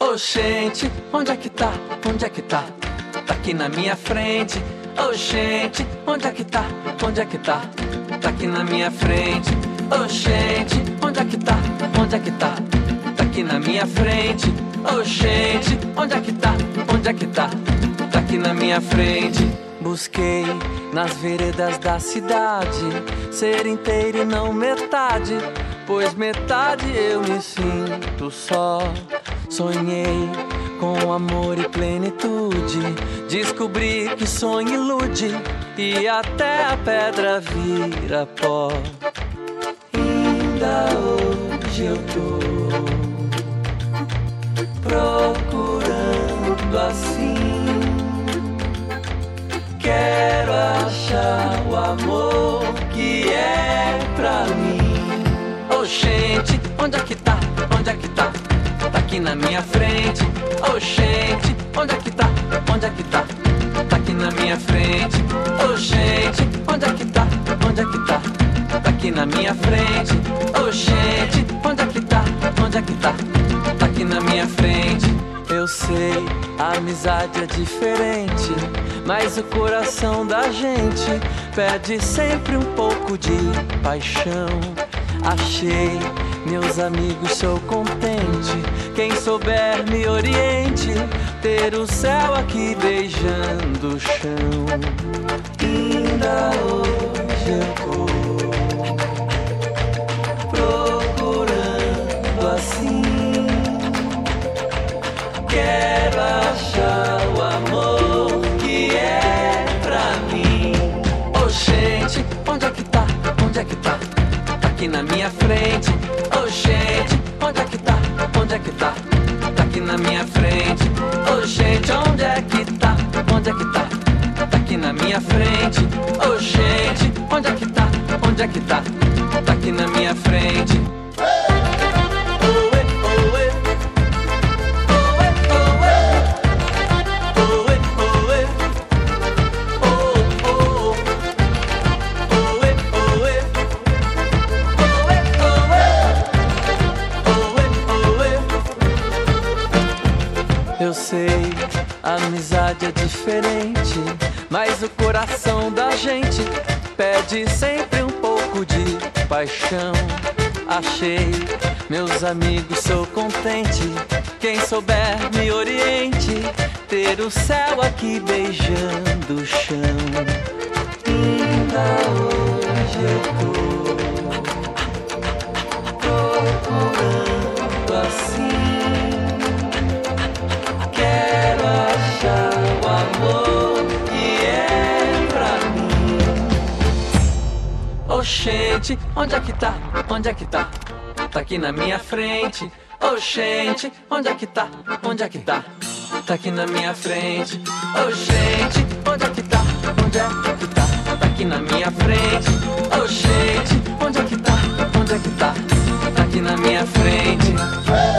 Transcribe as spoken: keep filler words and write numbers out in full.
Oxente, onde é que tá? Onde é que tá? Tá aqui na minha frente. Oxente, onde é que tá? Onde é que tá? Tá aqui na minha frente. Oxente, onde é que tá? Onde é que tá? Tá aqui na minha frente. Oxente, onde é que tá? Onde é que tá? Tá aqui na minha frente. Busquei nas veredas da cidade ser inteiro e não metade, pois metade eu me sinto só. Sonhei com amor e plenitude, descobri que sonho ilude e até a pedra vira pó. Ainda hoje eu tô procurando assim, quero achar o amor que é pra mim. Oxente, onde é que tá? Onde é que tá? Tá aqui na minha frente. Oxente, onde é que tá? Onde é que tá? Tá aqui na minha frente. Oxente, onde é que tá? Onde é que tá? Tá aqui na minha frente. Oxente, onde é que tá? Onde é que tá? Tá aqui na minha frente. Eu sei, a amizade é diferente, mas o coração da gente pede sempre um pouco de paixão. Achei meus amigos, sou contente. Quem souber me oriente, ter o céu aqui beijando o chão. Ainda hoje eu tô procurando assim, quero achar o amor que é pra mim. Oxente, onde é que tá? Onde é que tá? Tá aqui na minha frente. Oxente, onde é que tá? Onde é que tá? Tá aqui na minha frente. Oxente, onde é que tá? Onde é que tá? Tá aqui na minha frente. Oxente, onde é que tá? Onde é que tá? Tá aqui na minha frente. Eu sei, a amizade é diferente, mas o coração da gente pede sempre um pouco de paixão. Achei meus amigos, sou contente. Quem souber me oriente, ter o céu aqui beijando o chão. Ainda hoje eu tô procurando assim, quero achar o amor que é pra mim. Oxente, onde é que tá? Onde é que tá? Tá aqui na minha frente. Oxente, onde é que tá? Onde é que tá? Tá aqui na minha frente. Oxente, onde é que tá? Onde é que tá? Tá aqui na minha frente. Oxente, onde é que tá? Onde é que tá? Tá aqui na minha frente.